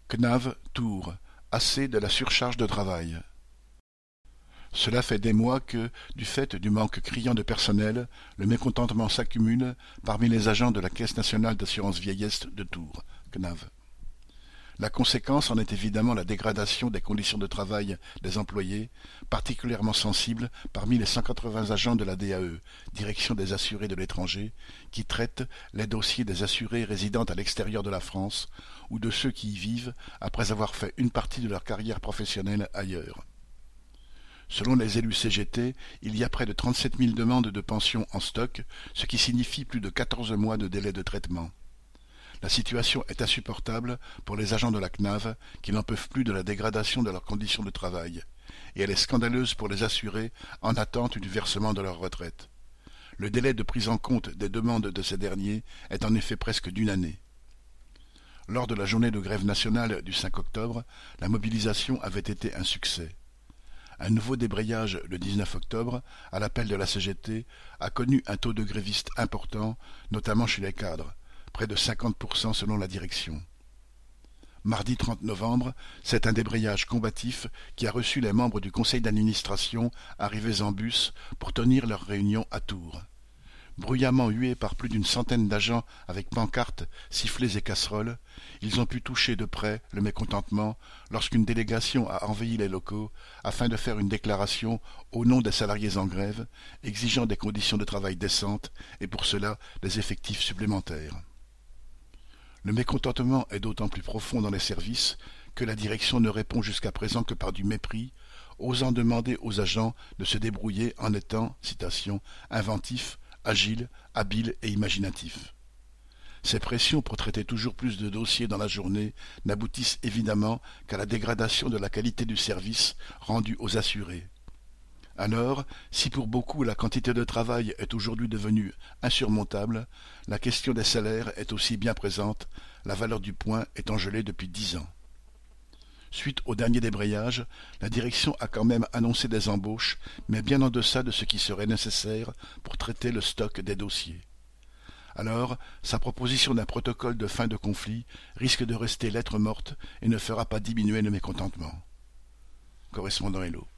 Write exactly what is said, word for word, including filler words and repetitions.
CNAV, Tours, assez de la surcharge de travail. Cela fait des mois que, du fait du manque criant de personnel, le mécontentement s'accumule parmi les agents de la Caisse nationale d'assurance vieillesse de Tours, CNAV. La conséquence en est évidemment la dégradation des conditions de travail des employés, particulièrement sensibles parmi les cent quatre-vingts agents de la D A E, Direction des assurés de l'étranger, qui traitent les dossiers des assurés résidant à l'extérieur de la France ou de ceux qui y vivent après avoir fait une partie de leur carrière professionnelle ailleurs. Selon les élus C G T, il y a près de trente-sept mille demandes de pension en stock, ce qui signifie plus de quatorze mois de délai de traitement. La situation est insupportable pour les agents de la CNAV qui n'en peuvent plus de la dégradation de leurs conditions de travail, et elle est scandaleuse pour les assurés en attente du versement de leur retraite. Le délai de prise en compte des demandes de ces derniers est en effet presque d'une année. Lors de la journée de grève nationale du cinq octobre, la mobilisation avait été un succès. Un nouveau débrayage le dix-neuf octobre, à l'appel de la C G T, a connu un taux de grévistes important, notamment chez les cadres, près de cinquante pour cent selon la direction. Mardi trente novembre, c'est un débrayage combatif qui a reçu les membres du conseil d'administration arrivés en bus pour tenir leur réunion à Tours. Bruyamment hués par plus d'une centaine d'agents avec pancartes, sifflets et casseroles, ils ont pu toucher de près le mécontentement lorsqu'une délégation a envahi les locaux afin de faire une déclaration au nom des salariés en grève, exigeant des conditions de travail décentes et pour cela des effectifs supplémentaires. Le mécontentement est d'autant plus profond dans les services que la direction ne répond jusqu'à présent que par du mépris, osant demander aux agents de se débrouiller en étant, citation, inventifs, agile, habile et imaginatif. Ces pressions pour traiter toujours plus de dossiers dans la journée n'aboutissent évidemment qu'à la dégradation de la qualité du service rendu aux assurés. Alors, si pour beaucoup la quantité de travail est aujourd'hui devenue insurmontable, la question des salaires est aussi bien présente, la valeur du point étant gelée depuis dix ans. Suite au dernier débrayage, la direction a quand même annoncé des embauches, mais bien en deçà de ce qui serait nécessaire pour traiter le stock des dossiers. Alors, sa proposition d'un protocole de fin de conflit risque de rester lettre morte et ne fera pas diminuer le mécontentement. Correspondant Hello.